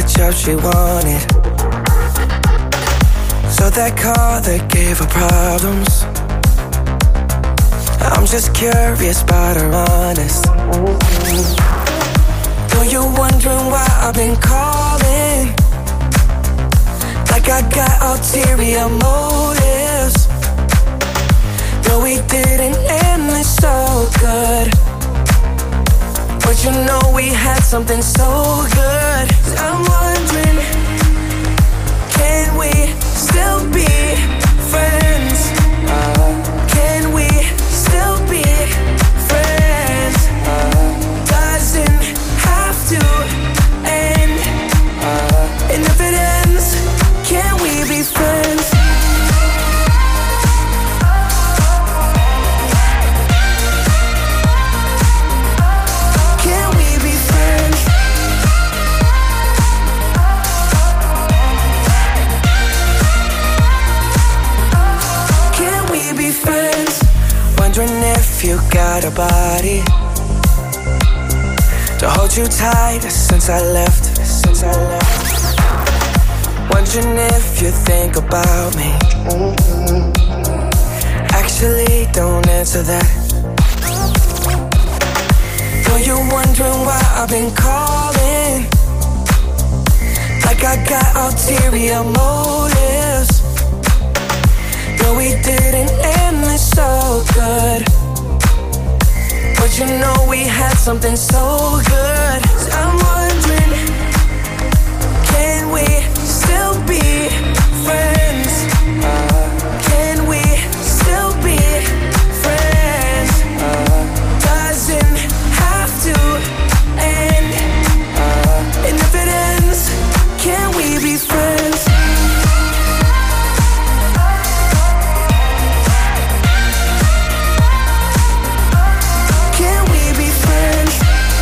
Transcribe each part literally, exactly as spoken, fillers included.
a job she wanted. So that car that gave her problems. I'm just curious about her honest. Though you're wondering why I've been calling, like I got ulterior motives. Though we didn't end this so good, but you know we had something so good. I'm wondering, can we still be friends? Uh, can we still be friends? Uh, doesn't have to end. Uh, and if it ends, can we be friends? Can we be friends? Can we be friends? Wondering if you got a body to hold you tight since I left, since I left. Wondering if you think about me. Actually, don't answer that. Though you're wondering why I've been calling, like I got ulterior motives. Though we didn't end this so good, but you know we had something so good. So I'm wondering, can we still be friends? Uh, can we still be friends? Uh, doesn't have to end. Uh, and if it ends, can we be friends? Can we be friends?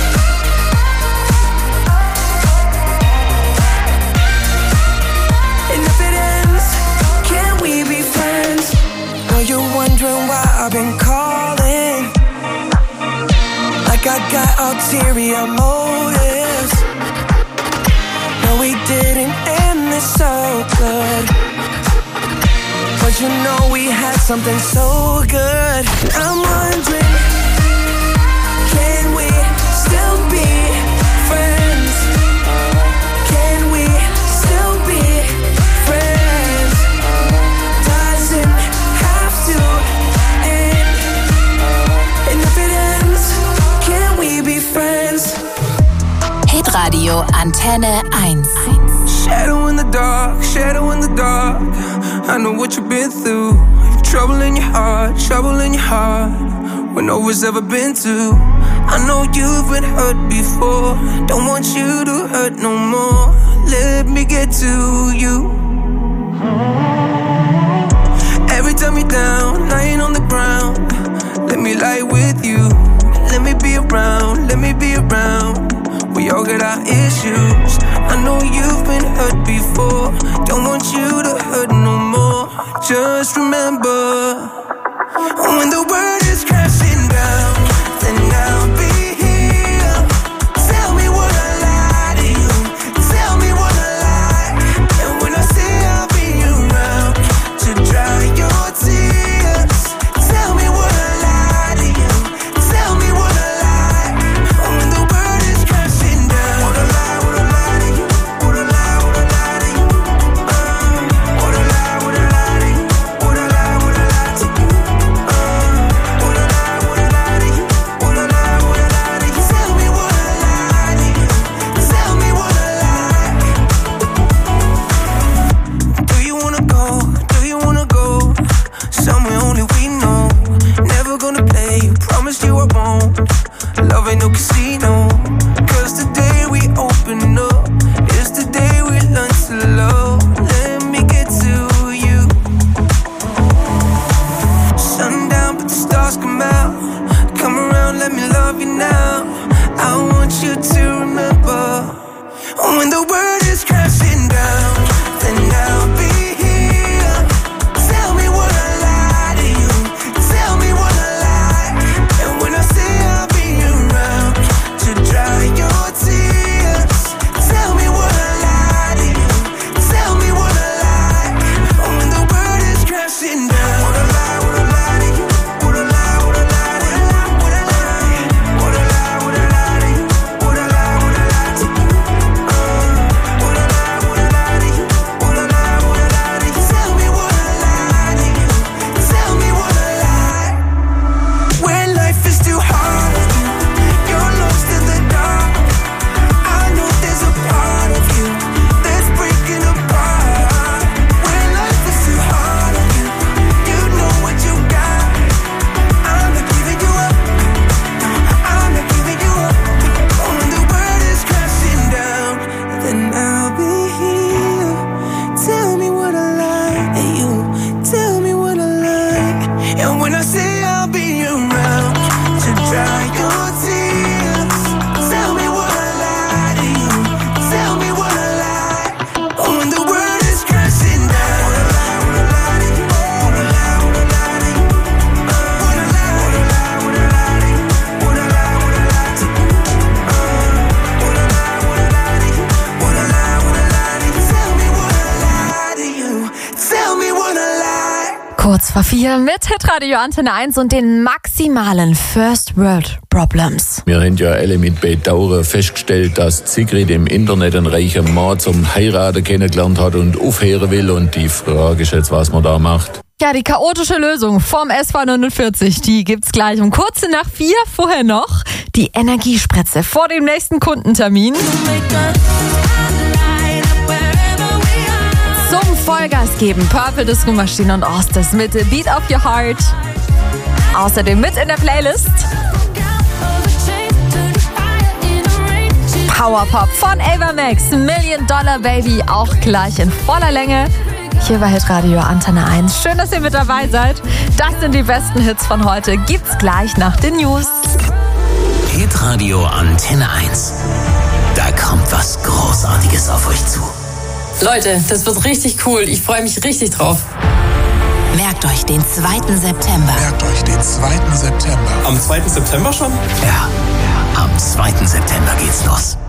And if it ends, can we be friends? Know you're wondering why I've been calling, like I got ulterior motives. No, we didn't end this so good, but you know we had something so good. I'm wondering, can we still be friends? Can we still be friends? Doesn't have to end. And if it ends, can we be friends? Hitradio Antenne eins. Shadow in the dark, shadow in the dark. I know what you've been through. Trouble in your heart, trouble in your heart, when no one's ever been to. I know you've been hurt before. Don't want you to hurt no more. Let me get to you. Every time you're down, lying on the ground, let me lie with you. Let me be around, let me be around. We all got our issues. I know you've been hurt before. Don't want you to hurt no more. Just remember, when the world is crashing down, then I'll be here. Tell me what I lie to you. Tell me what I lie. And when I say I'll be around to dry your tears, tell me what I lie to you. Tell me what I lie. When the world is crashing down, what I lie, what I lie to you. What I lie, what I lie to you. Uh, what I lie, what I lie to you. What I lie, what I Kurz vor vier mit Hitradio Antenne eins und den maximalen First World Problems. Wir haben ja alle mit Bedauern festgestellt, dass Sigrid im Internet einen reichen Mann zum Heiraten kennengelernt hat und aufhören will. Und die Frage ist jetzt, was man da macht. Ja, die chaotische Lösung vom S V neunundvierzig, die gibt's gleich um kurz nach vier. Vorher noch die Energiespritze vor dem nächsten Kundentermin. Zum Vollgas geben, Purple Disco Machine und Ostis mit Beat of Your Heart. Außerdem mit in der Playlist Powerpop von Ava Max, Million Dollar Baby, auch gleich in voller Länge. Hier bei Hitradio Antenne eins. Schön, dass ihr mit dabei seid. Das sind die besten Hits von heute. Gibt's gleich nach den News. Hitradio Antenne eins. Da kommt was Großartiges auf euch zu. Leute, das wird richtig cool. Ich freue mich richtig drauf. Merkt euch den zweiten September. Merkt euch den zweiten September. Am zweiten September schon? Ja, am zweiten September geht's los.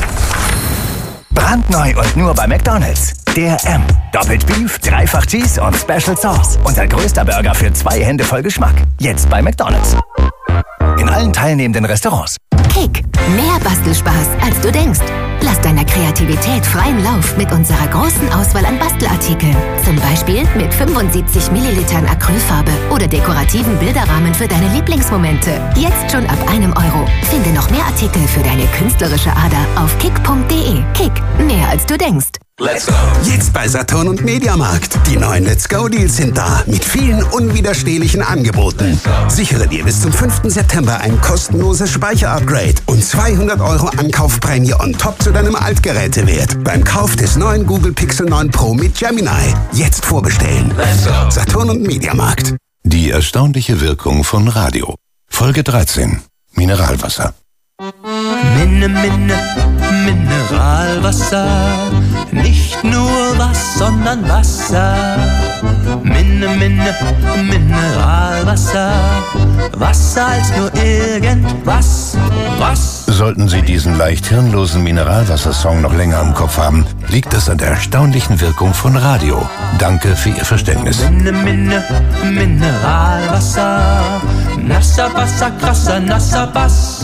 Brandneu und nur bei McDonald's. Der M. Doppelt Beef, Dreifach Cheese und Special Sauce. Unser größter Burger für zwei Hände voll Geschmack. Jetzt bei McDonald's. In allen teilnehmenden Restaurants. Kick. Mehr Bastelspaß, als du denkst. Lass deiner Kreativität freien Lauf mit unserer großen Auswahl an Bastelartikeln. Zum Beispiel mit fünfundsiebzig Millilitern Acrylfarbe oder dekorativen Bilderrahmen für deine Lieblingsmomente. Jetzt schon ab einem Euro. Finde noch mehr Artikel für deine künstlerische Ader auf kick punkt de. Kick. Mehr als du denkst. Let's go! Jetzt bei Saturn und Mediamarkt. Die neuen Let's Go Deals sind da mit vielen unwiderstehlichen Angeboten. Sichere dir bis zum fünften September ein kostenloses Speicherupgrade und zweihundert Euro Ankaufprämie on top zu deinem Altgerätewert beim Kauf des neuen Google Pixel neun Pro mit Gemini. Jetzt vorbestellen. Let's go! Saturn und Mediamarkt. Die erstaunliche Wirkung von Radio. Folge dreizehn. Mineralwasser. Minne, Minne, Mineralwasser. Nicht nur was, sondern Wasser. Minne, Minne, Mineralwasser. Wasser als nur irgendwas. Was? Sollten Sie diesen leicht hirnlosen Mineralwasser-Song noch länger im Kopf haben, liegt es an der erstaunlichen Wirkung von Radio. Danke für Ihr Verständnis. Minne, Minne, Mineralwasser. Nasser Wasser, krasser, nasser Bass.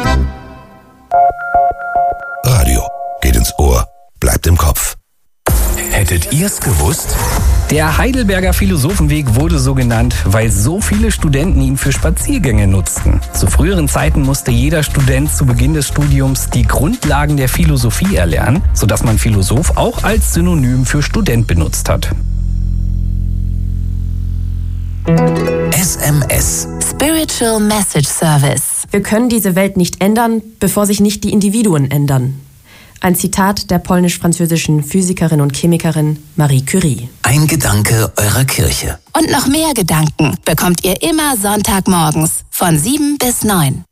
Radio geht ins Ohr, bleibt im Kopf. Hättet ihr's gewusst? Der Heidelberger Philosophenweg wurde so genannt, weil so viele Studenten ihn für Spaziergänge nutzten. Zu früheren Zeiten musste jeder Student zu Beginn des Studiums die Grundlagen der Philosophie erlernen, sodass man Philosoph auch als Synonym für Student benutzt hat. S M S. Spiritual Message Service. Wir können diese Welt nicht ändern, bevor sich nicht die Individuen ändern. Ein Zitat der polnisch-französischen Physikerin und Chemikerin Marie Curie. Ein Gedanke eurer Kirche. Und noch mehr Gedanken bekommt ihr immer Sonntagmorgens von sieben bis neun.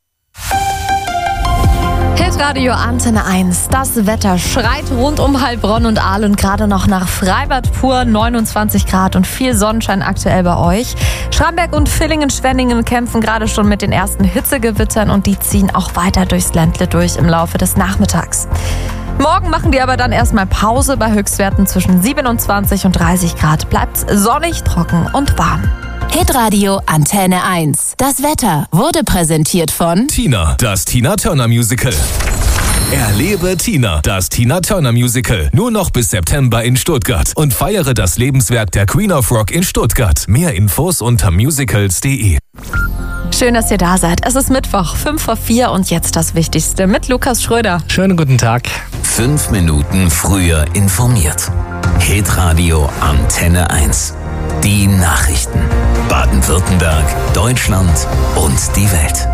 Hitradio Antenne eins. Das Wetter schreit rund um Heilbronn und Aalen gerade noch nach Freibad pur. neunundzwanzig Grad und viel Sonnenschein aktuell bei euch. Schramberg und Villingen-Schwenningen kämpfen gerade schon mit den ersten Hitzegewittern und die ziehen auch weiter durchs Ländle durch im Laufe des Nachmittags. Morgen machen die aber dann erstmal Pause. Bei Höchstwerten zwischen siebenundzwanzig und dreißig Grad bleibt's sonnig, trocken und warm. Hitradio Antenne eins. Das Wetter wurde präsentiert von Tina, das Tina Turner Musical. Erlebe Tina, das Tina Turner Musical. Nur noch bis September in Stuttgart. Und feiere das Lebenswerk der Queen of Rock in Stuttgart. Mehr Infos unter musicals punkt de. Schön, dass ihr da seid. Es ist Mittwoch, fünf vor vier und jetzt das Wichtigste mit Lukas Schröder. Schönen guten Tag. Fünf Minuten früher informiert. Hitradio Antenne eins. Die Nachrichten. Baden-Württemberg, Deutschland und die Welt.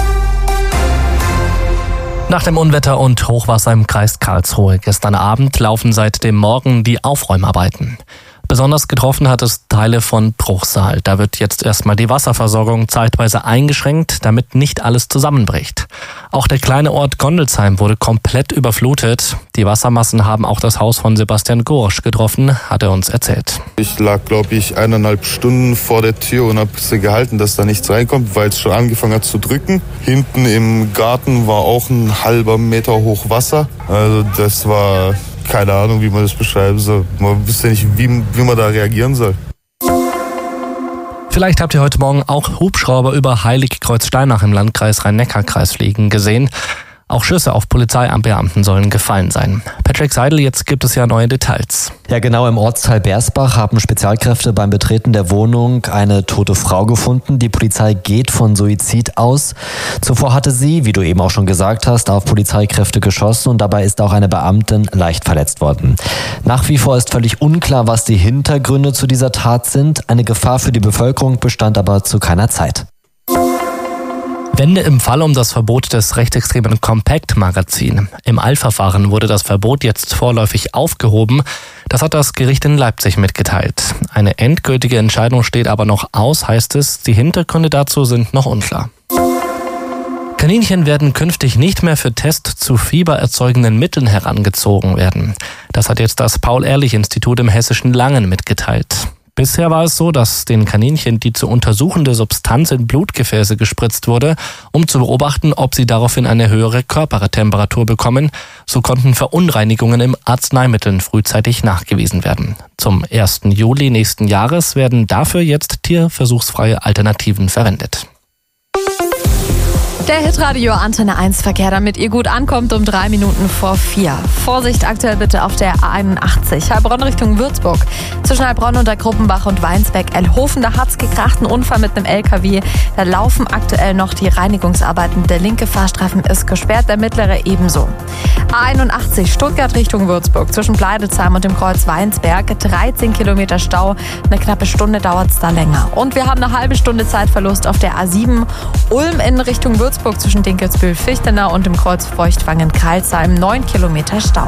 Nach dem Unwetter und Hochwasser im Kreis Karlsruhe gestern Abend laufen seit dem Morgen die Aufräumarbeiten. Besonders getroffen hat es Teile von Bruchsal. Da wird jetzt erstmal die Wasserversorgung zeitweise eingeschränkt, damit nicht alles zusammenbricht. Auch der kleine Ort Gondelsheim wurde komplett überflutet. Die Wassermassen haben auch das Haus von Sebastian Gorsch getroffen, hat er uns erzählt. Ich lag, glaube ich, eineinhalb Stunden vor der Tür und habe sie gehalten, dass da nichts reinkommt, weil es schon angefangen hat zu drücken. Hinten im Garten war auch ein halber Meter hoch Wasser. Also das war... Keine Ahnung, wie man das beschreiben soll. Man wüsste nicht, wie, wie man da reagieren soll. Vielleicht habt ihr heute Morgen auch Hubschrauber über Heiligkreuz-Steinach im Landkreis Rhein-Neckar-Kreis fliegen gesehen. Auch Schüsse auf Polizeibeamten sollen gefallen sein. Patrick Seidel, jetzt gibt es ja neue Details. Ja, genau, im Ortsteil Bersbach haben Spezialkräfte beim Betreten der Wohnung eine tote Frau gefunden. Die Polizei geht von Suizid aus. Zuvor hatte sie, wie du eben auch schon gesagt hast, auf Polizeikräfte geschossen und dabei ist auch eine Beamtin leicht verletzt worden. Nach wie vor ist völlig unklar, was die Hintergründe zu dieser Tat sind. Eine Gefahr für die Bevölkerung bestand aber zu keiner Zeit. Wende im Fall um das Verbot des rechtsextremen Compact-Magazin. Im Eilverfahren wurde das Verbot jetzt vorläufig aufgehoben. Das hat das Gericht in Leipzig mitgeteilt. Eine endgültige Entscheidung steht aber noch aus, heißt es. Die Hintergründe dazu sind noch unklar. Kaninchen werden künftig nicht mehr für Tests zu fiebererzeugenden Mitteln herangezogen werden. Das hat jetzt das Paul-Ehrlich-Institut im hessischen Langen mitgeteilt. Bisher war es so, dass den Kaninchen die zu untersuchende Substanz in Blutgefäße gespritzt wurde, um zu beobachten, ob sie daraufhin eine höhere Körpertemperatur bekommen. So konnten Verunreinigungen im Arzneimitteln frühzeitig nachgewiesen werden. Zum ersten Juli nächsten Jahres werden dafür jetzt tierversuchsfreie Alternativen verwendet. Der Hitradio Antenne eins Verkehr, damit ihr gut ankommt, um drei Minuten vor vier. Vorsicht aktuell bitte auf der A einundachtzig, Heilbronn Richtung Würzburg. Zwischen Heilbronn und der Gruppenbach und Weinsbeck, Elhofen, da hat's gekracht, ein Unfall mit einem L K W. Da laufen aktuell noch die Reinigungsarbeiten. Der linke Fahrstreifen ist gesperrt, der mittlere ebenso. A einundachtzig, Stuttgart Richtung Würzburg. Zwischen Bleidezheim und dem Kreuz Weinsberg, dreizehn Kilometer Stau. Eine knappe Stunde dauert's da länger. Und wir haben eine halbe Stunde Zeitverlust auf der A sieben, Ulm in Richtung Würzburg. Zwischen Dinkelsbühl-Fichtenau und dem Kreuz Feuchtwangen-Kreilsheim, neun Kilometer Stau.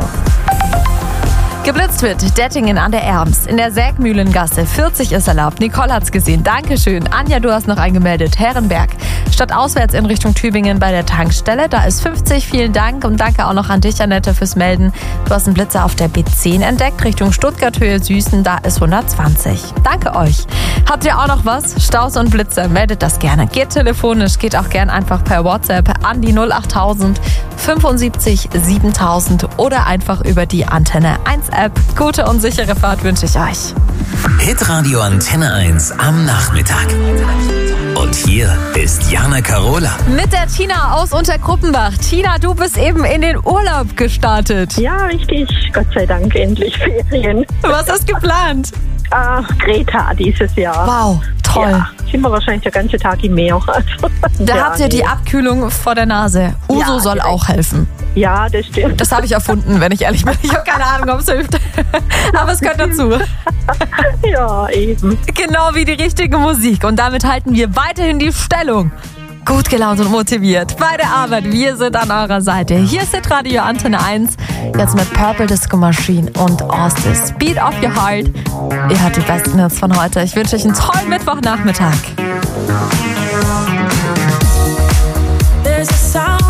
Geblitzt wird Dettingen an der Erms. In der Sägmühlengasse vierzig ist erlaubt. Nicole hat's gesehen. Dankeschön. Anja, du hast noch angemeldet. Herrenberg. Statt auswärts in Richtung Tübingen bei der Tankstelle. Da ist fünfzig. Vielen Dank. Und danke auch noch an dich, Annette, fürs Melden. Du hast einen Blitzer auf der B zehn entdeckt. Richtung Stuttgart, Höhe Süßen. Da ist hundertzwanzig. Danke euch. Habt ihr auch noch was? Staus und Blitzer. Meldet das gerne. Geht telefonisch. Geht auch gern einfach per WhatsApp an die null achttausend fünfundsiebzig siebentausend oder einfach über die Antenne eins App. Gute und sichere Fahrt wünsche ich euch. Hitradio Antenne eins am Nachmittag. Und hier ist Jana Karola. Mit der Tina aus Untergruppenbach. Tina, du bist eben in den Urlaub gestartet. Ja, richtig. Gott sei Dank endlich Ferien. Was ist geplant? Ach, Kreta dieses Jahr. Wow, toll. Ja, sind wir wahrscheinlich der ganze Tag im Meer. Also, da ja, habt ihr nee. die Abkühlung vor der Nase. Uso Ja, soll direkt. auch helfen. Ja, das stimmt. Das habe ich erfunden, wenn ich ehrlich bin. Ich habe keine Ahnung, ob es hilft. Aber es gehört dazu. Ja, eben. Genau wie die richtige Musik. Und damit halten wir weiterhin die Stellung. Gut gelaunt und motiviert bei der Arbeit. Wir sind an eurer Seite. Hier ist Hitradio Antenne eins. Jetzt mit Purple Disco Machine und Austin. Speed of Your Heart. Ihr hört die besten Hits von heute. Ich wünsche euch einen tollen Mittwochnachmittag. There's a sound